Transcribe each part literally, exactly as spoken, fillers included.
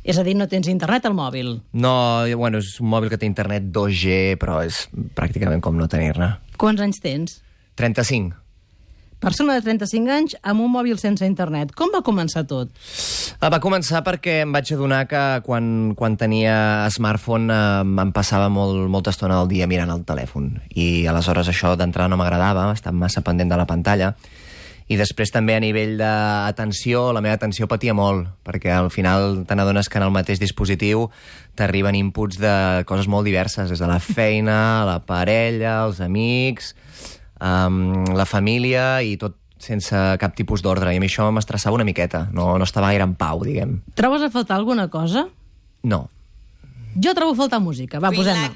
És a dir, no tens internet al mòbil. No, bueno, és un mòbil que té internet dos G, però és pràcticament com no tenir-ne. Quants anys tens? trenta-cinc. Persona de trenta-cinc anys amb un mòbil sense internet. Com va començar tot? Va començar perquè em vaig adonar que quan, quan tenia smartphone eh, em passava molt, molta estona del dia mirant el telèfon. I aleshores això d'entrada no m'agradava, estava massa pendent de la pantalla. I després també a nivell d'atenció, la meva atenció patia molt, perquè al final te n'adones que en el mateix dispositiu t'arriben inputs de coses molt diverses, des de la feina, la parella, els amics, um, la família i tot sense cap tipus d'ordre. I a mi això m'estressava una miqueta, no, no estava gaire en pau, diguem. Trobes a faltar alguna cosa? No. Jo trobo a faltar música. Va, posem-la.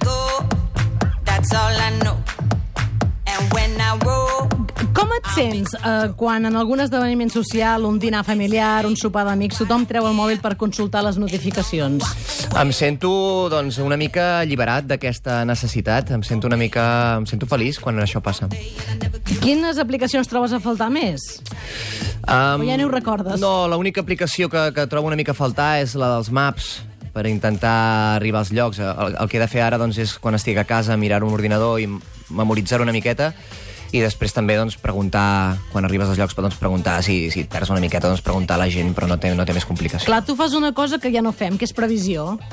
Com et sents eh, quan en algun esdeveniment social, un dinar familiar, un sopar d'amics, tothom treu el mòbil per consultar les notificacions? Em sento, doncs, una mica alliberat d'aquesta necessitat. Em sento una mica... Em sento feliç quan això passa. Quines aplicacions trobes a faltar més? Um, O ja no ho recordes? No, l'única aplicació que, que trobo una mica a faltar és la dels maps, per intentar arribar als llocs. El, el que he de fer ara doncs, és, quan estic a casa, mirar un ordinador i memoritzar una miqueta, i després també doncs, preguntar, quan arribes als llocs, doncs, preguntar, si, si et perds una miqueta, doncs, preguntar a la gent, però no té, no té més complicació. Clar, tu fas una cosa que ja no fem, que és previsió.